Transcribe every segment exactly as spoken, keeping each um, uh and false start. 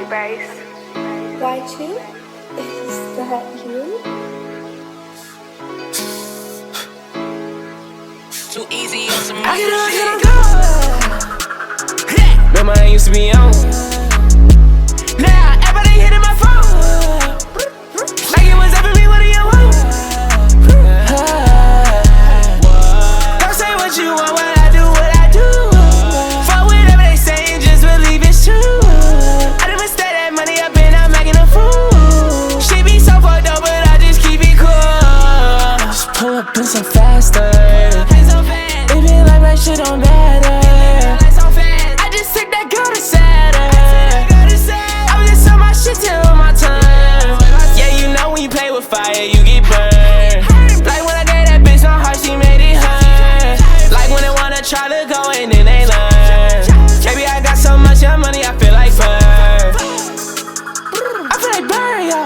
Bryce. Y two? Is that you? Too easy on some I get up, shit. get up, go. Remember I used to be on. Now everybody hitting my phone. Like it was ever me, what do you want? Don't say what you want, what I do, what I do. Fuck whatever they say, just believe it's true. I never stay that money up and I'm making a fool. She be so fucked up, but I just keep it cool. Just pull up in some faster. It be like that shit don't matter. I just took that girl to Saturn. I was just on my shit till my time. Yeah, you know when you play with fire, you get burned. Like when I gave that bitch on her, she made it hurt. Like when they wanna try to go and then they learn. Baby, I got so much young money, I feel like Bird. I feel like Bird, yo.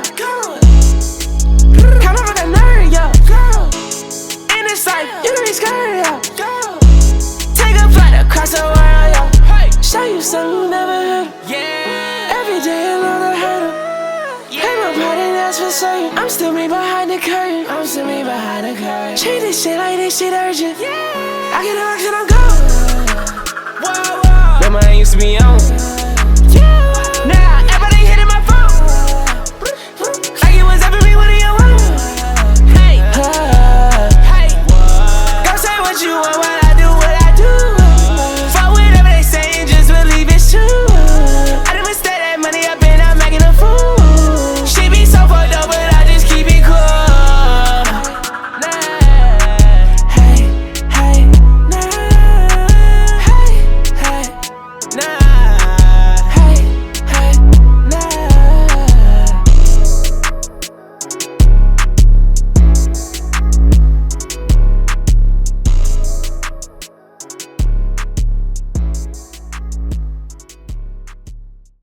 Come over that nerd, yo. And it's like, you can be scared, yo. Take a flight across the world, yo. Show you something you never heard. Yeah. Every day another hurdle. Hey, my party, that's for certain. I'm still me behind the curtain. I'm still me behind the curtain. Treat this shit like this shit urgent. Yeah. I get up and I'm gone. Whoa, whoa. Remember I used to be on. Yeah. Now everybody hitting my phone. Like it was ever me, what do you want? Hey. Uh, Hey. Go say what you want, what I do, what I do. Fuck whatever they say, just believe it's true. I never stay that money up and I'm making a fool. She be so fucked up, but I just keep it cool. Nah. Hey, hey, nah. Hey, hey, nah.